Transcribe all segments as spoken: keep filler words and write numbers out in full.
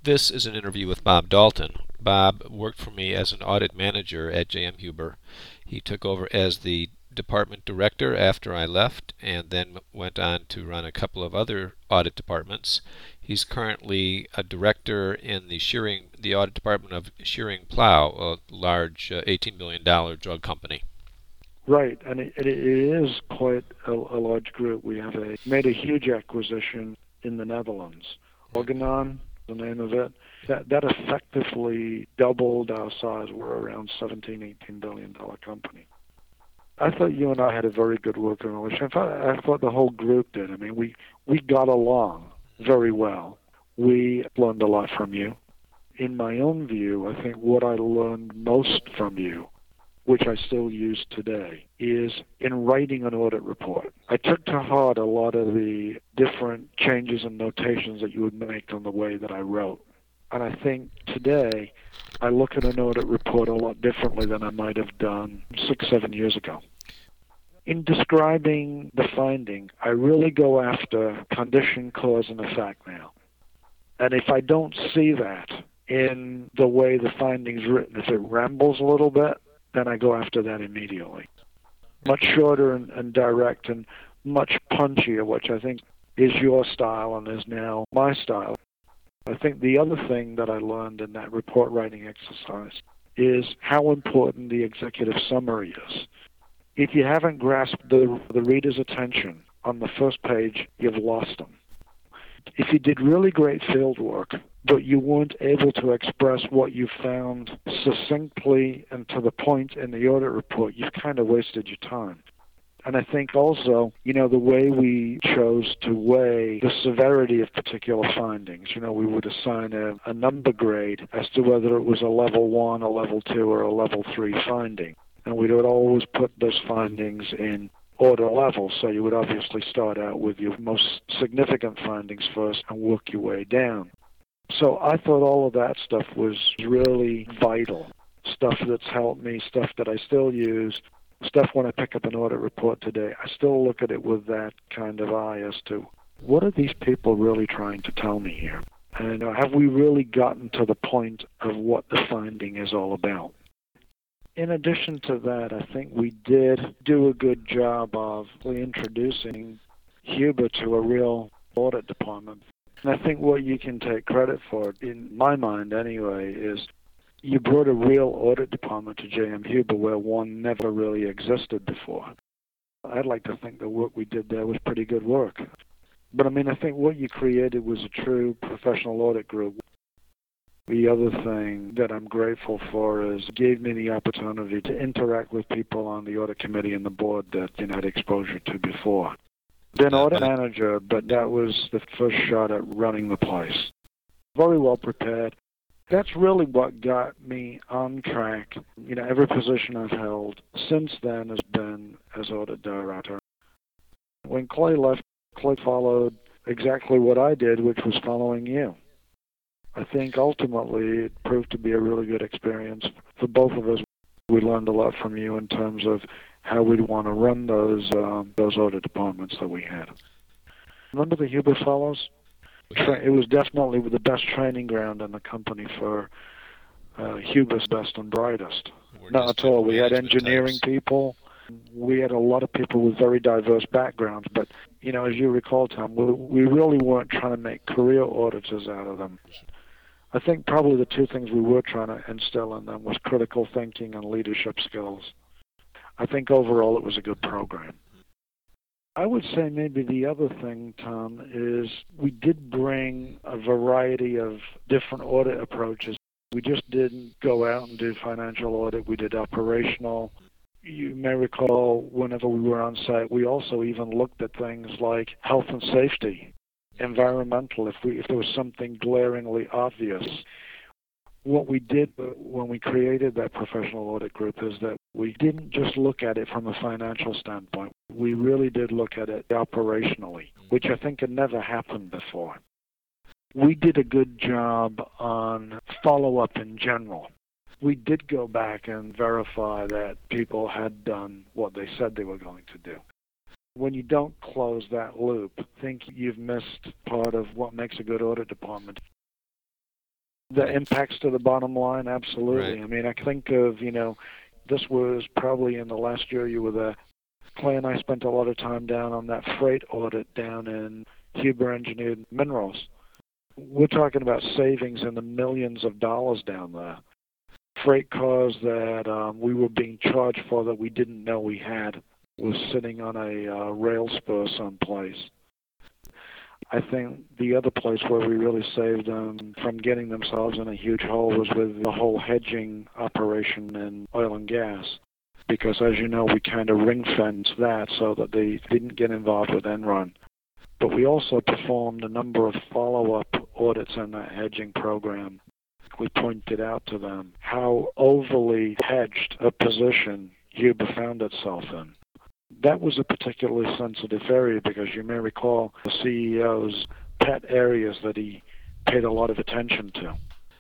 This is an interview with Bob Dalton. Bob worked for me as an audit manager at J M Huber. He took over as the department director after I left, and then went on to run a couple of other audit departments. He's currently a director in the Shearing, the audit department of Shearing Plow, a large uh, eighteen billion dollars drug company. Right, and it, it is quite a, a large group. We have a, made a huge acquisition in the Netherlands. Organon, the name of it, that, that effectively doubled our size. We're around seventeen, eighteen billion dollar company. I thought you and I had a very good working relationship. I, I thought the whole group did. I mean, we, we got along very well. We learned a lot from you. In my own view, I think what I learned most from you, which I still use today, is in writing an audit report. I took to heart a lot of the different changes and notations that you would make on the way that I wrote. And I think today I look at an audit report a lot differently than I might have done six, seven years ago. In describing the finding, I really go after condition, cause, and effect now. And if I don't see that in the way the finding's written, if it rambles a little bit, then I go after that immediately. Much shorter and, and direct and much punchier, which I think is your style and is now my style. I think the other thing that I learned in that report writing exercise is how important the executive summary is. If you haven't grasped the, the reader's attention on the first page, you've lost them. If you did really great field work, but you weren't able to express what you found succinctly and to the point in the audit report, you've kind of wasted your time. And I think also, you know, the way we chose to weigh the severity of particular findings, you know, we would assign a, a number grade as to whether it was a level one, a level two, or a level three finding. And we would always put those findings in order level, so you would obviously start out with your most significant findings first and work your way down. So I thought all of that stuff was really vital, stuff that's helped me, stuff that I still use, stuff when I pick up an audit report today. I still look at it with that kind of eye as to what are these people really trying to tell me here? And uh, have we really gotten to the point of what the finding is all about? In addition to that, I think we did do a good job of introducing Huber to a real audit department. And I think what you can take credit for, in my mind anyway, is you brought a real audit department to J M Huber where one never really existed before. I'd like to think the work we did there was pretty good work. But I mean, I think what you created was a true professional audit group. The other thing that I'm grateful for is it gave me the opportunity to interact with people on the audit committee and the board that I had exposure to before. Been audit manager, but that was the first shot at running the place. Very well prepared. That's really what got me on track. You know, every position I've held since then has been as audit director. When Clay left, Clay followed exactly what I did, which was following you. I think ultimately it proved to be a really good experience for both of us. We learned a lot from you in terms of how we'd want to run those um, those audit departments that we had. Remember the Huber Fellows? It was definitely the best training ground in the company for uh, Huber's best and brightest. We're Not at all. We had engineering types. people. We had a lot of people with very diverse backgrounds. But, you know, as you recall, Tom, we, we really weren't trying to make career auditors out of them. I think probably the two things we were trying to instill in them was critical thinking and leadership skills. I think overall it was a good program. I would say maybe the other thing, Tom, is we did bring a variety of different audit approaches. We just didn't go out and do financial audit. We did operational. You may recall whenever we were on site, we also even looked at things like health and safety, environmental, if we if there was something glaringly obvious. What we did when we created that professional audit group is that we didn't just look at it from a financial standpoint. We really did look at it operationally, which I think had never happened before. We did a good job on follow-up in general. We did go back and verify that people had done what they said they were going to do. When you don't close that loop, I think you've missed part of what makes a good audit department. The impacts to the bottom line, absolutely. Right. I mean, I think of, you know, this was probably in the last year you were there. Clay and I spent a lot of time down on that freight audit down in Huber Engineered Minerals. We're talking about savings in the millions of dollars down there. Freight cars that um, we were being charged for that we didn't know we had was sitting on a uh, rail spur someplace. I think the other place where we really saved them from getting themselves in a huge hole was with the whole hedging operation in oil and gas. Because, as you know, we kind of ring-fenced that so that they didn't get involved with Enron. But we also performed a number of follow-up audits on that hedging program. We pointed out to them how overly hedged a position Huber found itself in. That was a particularly sensitive area because you may recall the C E O's pet areas that he paid a lot of attention to.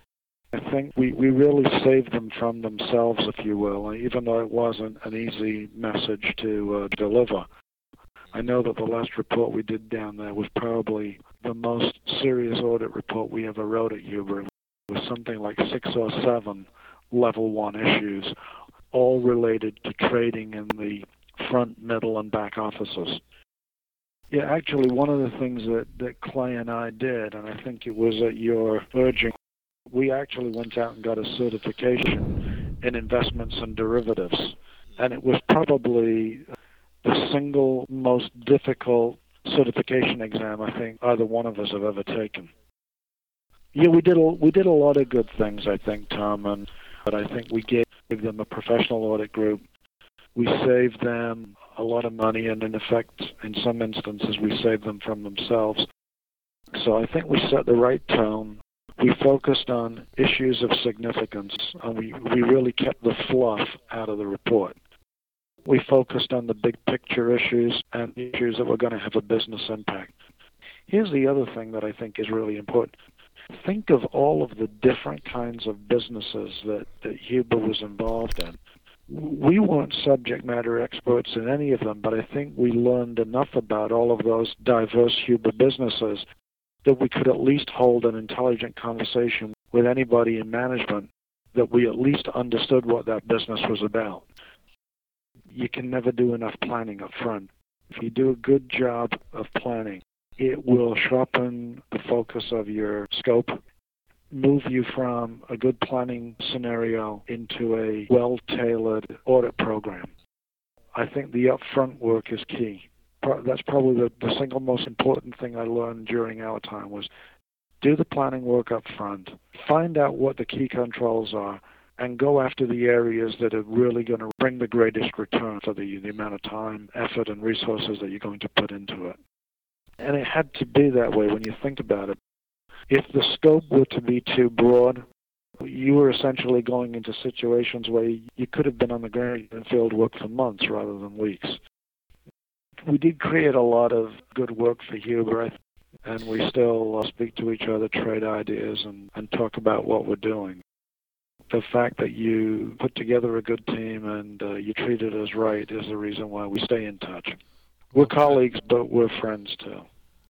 I think we, we really saved them from themselves, if you will, even though it wasn't an easy message to uh, deliver. I know that the last report we did down there was probably the most serious audit report we ever wrote at Huber. It was something like six or seven level one issues, all related to trading in the front, middle, and back offices. Yeah, actually, one of the things that, that Clay and I did, and I think it was at your urging, we actually went out and got a certification in investments and derivatives. And it was probably the single most difficult certification exam I think either one of us have ever taken. Yeah, we did a, we did a lot of good things, I think, Tom, and but I think we gave them a professional audit group. We saved them a lot of money, and in effect, in some instances, we saved them from themselves. So I think we set the right tone. We focused on issues of significance, and we, we really kept the fluff out of the report. We focused on the big picture issues and issues that were going to have a business impact. Here's the other thing that I think is really important. Think of all of the different kinds of businesses that, that Huber was involved in. We weren't subject matter experts in any of them, but I think we learned enough about all of those diverse Huber businesses that we could at least hold an intelligent conversation with anybody in management that we at least understood what that business was about. You can never do enough planning up front. If you do a good job of planning, it will sharpen the focus of your scope, move you from a good planning scenario into a well-tailored audit program. I think the upfront work is key. That's probably the, the single most important thing I learned during our time was do the planning work up front, find out what the key controls are, and go after the areas that are really going to bring the greatest return for the, the amount of time, effort, and resources that you're going to put into it. And it had to be that way when you think about it. If the scope were to be too broad, you were essentially going into situations where you could have been on the ground and field work for months rather than weeks. We did create a lot of good work for Huber, and we still uh, speak to each other, trade ideas, and, and talk about what we're doing. The fact that you put together a good team and uh, you treated us right is the reason why we stay in touch. We're colleagues, but we're friends too.